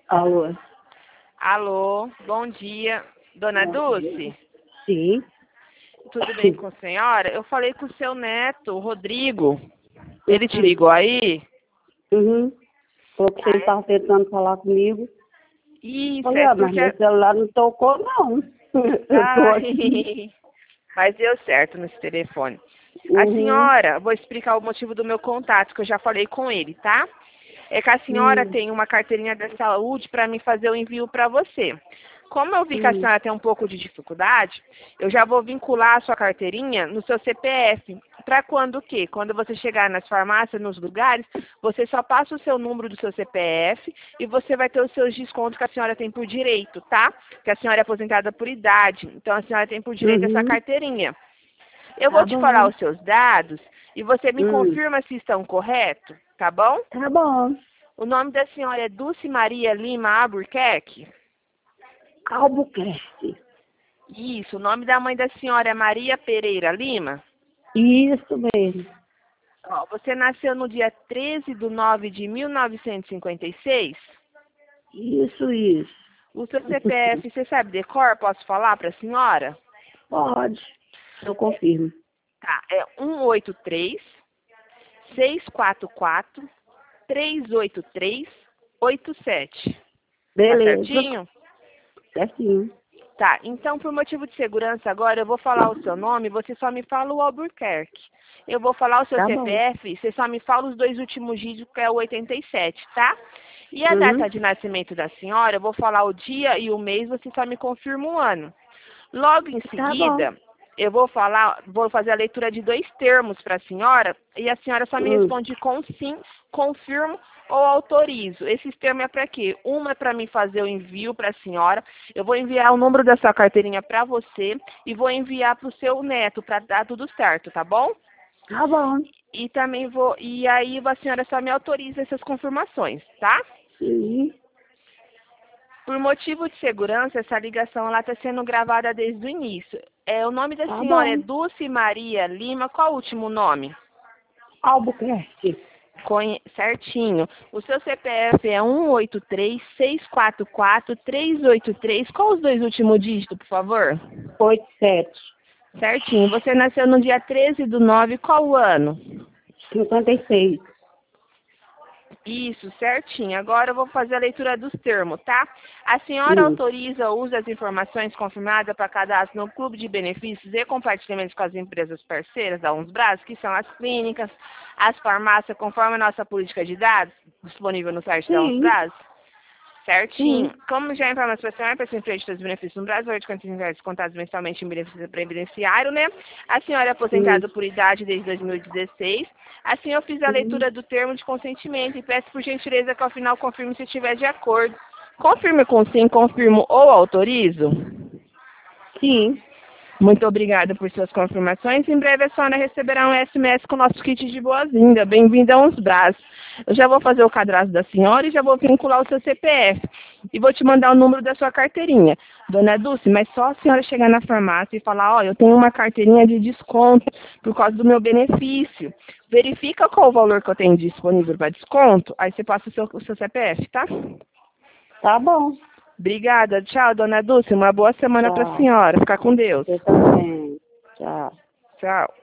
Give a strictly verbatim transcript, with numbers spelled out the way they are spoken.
Alô? Alô, bom dia. Dona Dulce, Sim. tudo bem com a senhora? Eu falei com o seu neto, o Rodrigo. Ele te ligou aí? Uhum. Falou que ele estava tentando falar comigo. Isso, Falei, é ah, mas porque... meu celular não tocou, não. Eu tô aqui. Ai, mas deu certo nesse telefone. A Uhum. senhora, vou explicar o motivo do meu contato, que eu já falei com ele, tá? É que a senhora Hum. tem uma carteirinha da saúde para mim fazer o envio para você. Como eu vi que a Hum. senhora tem um pouco de dificuldade, eu já vou vincular a sua carteirinha no seu C P F. Para quando o quê? Quando você chegar nas farmácias, nos lugares, você só passa o seu número do seu C P F e você vai ter os seus descontos que a senhora tem por direito, tá? Que a senhora é aposentada por idade, então a senhora tem por direito essa Uhum. carteirinha. Eu vou Tá te falar bom. os seus dados e você me Hum. confirma se estão corretos, tá bom? Tá bom. O nome da senhora é Dulce Maria Lima Albuquerque? Albuquerque. Isso. O nome da mãe da senhora é Maria Pereira Lima? Isso mesmo. Ó, você nasceu no dia treze de nove de mil novecentos e cinquenta e seis? Isso, isso. O seu C P F, você sabe de cor? Posso falar para a senhora? Pode. Eu confirmo. Tá. É um oito três, seis quatro quatro, três oito três, oito sete. Tá Beleza. certinho? Certinho. Tá, então por motivo de segurança agora eu vou falar o seu nome, você só me fala o Albuquerque. Eu vou falar o seu Tá C P bom. F, você só me fala os dois últimos dígitos, que é o oitenta e sete, tá? E a Uhum. data de nascimento da senhora, eu vou falar o dia e o mês, você só me confirma o ano. Logo em Tá bom. seguida, eu vou falar, vou fazer a leitura de dois termos para a senhora, e a senhora só me Hum. responde com sim, confirmo ou autorizo. Esses termos é para quê? Uma é para mim fazer o envio para a senhora, eu vou enviar o número da sua carteirinha para você e vou enviar para o seu neto para dar tudo certo, tá bom? Tá bom. E também vou, e aí a senhora só me autoriza essas confirmações, tá? Sim. Por motivo de segurança, essa ligação está sendo gravada desde o início. É, o nome da Tá senhora é bom. Dulce Maria Lima. Qual o último nome? Albuquerque. Conhe- Certinho. O seu C P F é um oito três, seis quatro quatro, três oito três. Qual os dois últimos dígitos, por favor? Oito, sete. Certinho. Você nasceu no dia treze do nove. Qual o ano? Cinquenta e seis. Isso, certinho. Agora eu vou fazer a leitura dos termos, tá? A senhora Hum. autoriza o uso das informações confirmadas para cadastro no Clube de Benefícios e compartilhamento com as empresas parceiras da Unsbras, que são as clínicas, as farmácias, conforme a nossa política de dados, disponível no site da Sim. Unsbras? Certinho. Sim. Como já informa a situação, para ser frente dos benefícios no Brasil, de quantos reais contados mensalmente em benefício previdenciário, né? A senhora é Sim. aposentada por idade desde dois mil e dezesseis. Assim, eu fiz a Sim. leitura do termo de consentimento e peço por gentileza que ao final confirme se estiver de acordo. Confirme com sim, confirmo ou autorizo. Sim. Muito obrigada por suas confirmações. Em breve a senhora receberá um S M S com o nosso kit de boas-vindas. Bem-vinda a uns braços. Eu já vou fazer o cadastro da senhora e já vou vincular o seu C P F. E vou te mandar o número da sua carteirinha. Dona Dulce, mas só a senhora chegar na farmácia e falar, ó, eu tenho uma carteirinha de desconto por causa do meu benefício. Verifica qual o valor que eu tenho disponível para desconto, aí você passa o seu, o seu C P F, tá? Tá bom. Obrigada. Tchau, Dona Dulce. Uma boa semana para a Tchau. senhora. Fica com Deus. Você também. Tchau. Tchau.